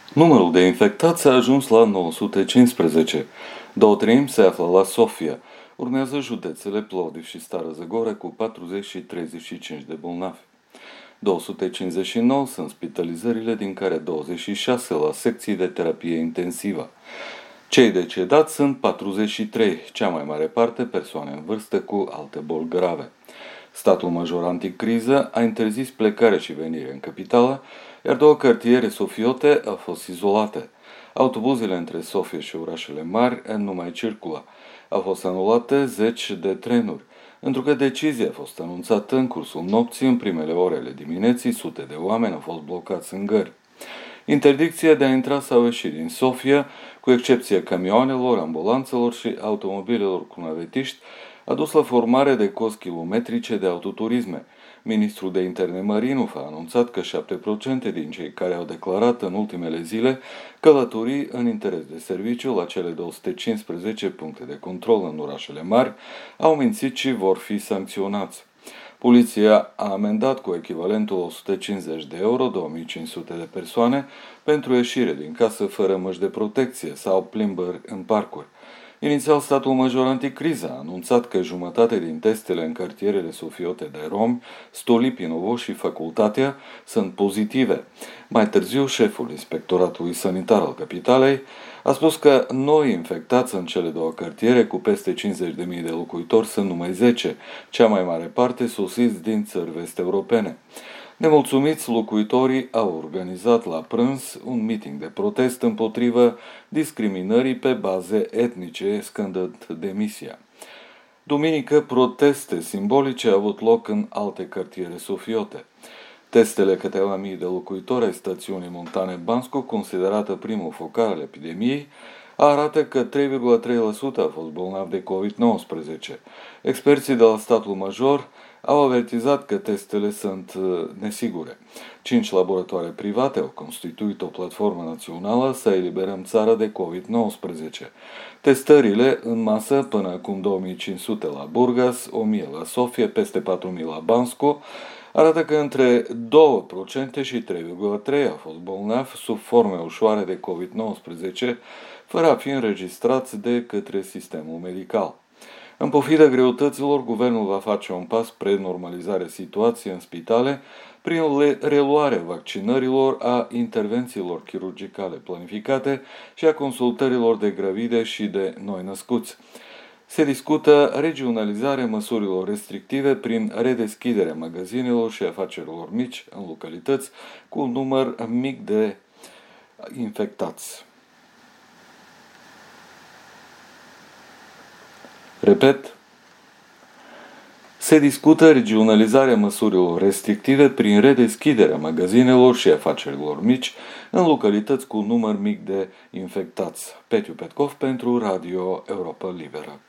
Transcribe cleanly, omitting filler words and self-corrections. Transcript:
Numărul de infectați a ajuns la 915. 2/3 se află la Sofia. Urmează județele Plovdiv și Stara Zagora cu 40 și 35 de bolnavi. 259 sunt spitalizările, din care 26 la secții de terapie intensivă. Cei decedați sunt 43, cea mai mare parte persoane în vârstă cu alte boli grave. Statul major anticriză a interzis plecare și venire în capitală, iar 2 cartiere sofiote au fost izolate. Autobuzele între Sofia și orașele mari nu mai circulă. Au fost anulate 10 de trenuri. Întrucât decizia a fost anunțată în cursul nopții, în primele ore ale dimineții, sute de oameni au fost blocați în gări. Interdicția de a intra sau ieși din Sofia, cu excepția camioanelor, ambulanțelor și automobilelor cu navetiști, a dus la formare de cozi kilometrice de autoturisme. Ministrul de Interne Marinov a anunțat că 7% din cei care au declarat în ultimele zile călătorii în interes de serviciu la cele 215 puncte de control în orașele mari au mințit și vor fi sancționați. Poliția a amendat cu echivalentul 150 de euro 2500 de persoane pentru ieșire din casă fără măști de protecție sau plimbări în parcuri. Inițial, statul major anticriză a anunțat că jumătate din testele în cartierele sofiote de romi, Stolipinovo și Facultatea sunt pozitive. Mai târziu, șeful Inspectoratului Sanitar al capitalei a spus că noi infectați în cele 2 cartiere cu peste 50.000 de locuitori sunt numai 10, cea mai mare parte sosiți din țări vest-europene. Nemulțumiți, locuitorii au organizat la prânz un meeting de protest împotriva discriminării pe baze etnice, scăndând demisia. Duminică, proteste simbolice au avut loc în alte cartiere sofiote. Testele câteva mii de locuitori ai stațiunii Montane Bansco, considerată primul focar al epidemiei, arată că 3,3% au fost bolnavi de COVID-19. Experții de la statul major au avertizat că testele sunt nesigure. 5 laboratoare private au constituit o platformă națională să eliberăm țara de COVID-19. Testările în masă, până acum 2500 la Burgas, 1000 la Sofia, peste 4000 la Bansko, arată că între 2% și 3,3% au fost bolnavi sub forme ușoare de COVID-19, fără a fi înregistrați de către sistemul medical. În pofida greutăților, guvernul va face un pas spre normalizarea situației în spitale prin reluarea vaccinărilor, a intervențiilor chirurgicale planificate și a consultărilor de gravide și de noi născuți. Se discută regionalizarea măsurilor restrictive prin redeschiderea magazinelor și afacerilor mici în localități cu un număr mic de infectați. Repet, se discută regionalizarea măsurilor restrictive prin redeschiderea magazinelor și afacerilor mici în localități cu un număr mic de infectați. Petiu Petkov pentru Radio Europa Liberă.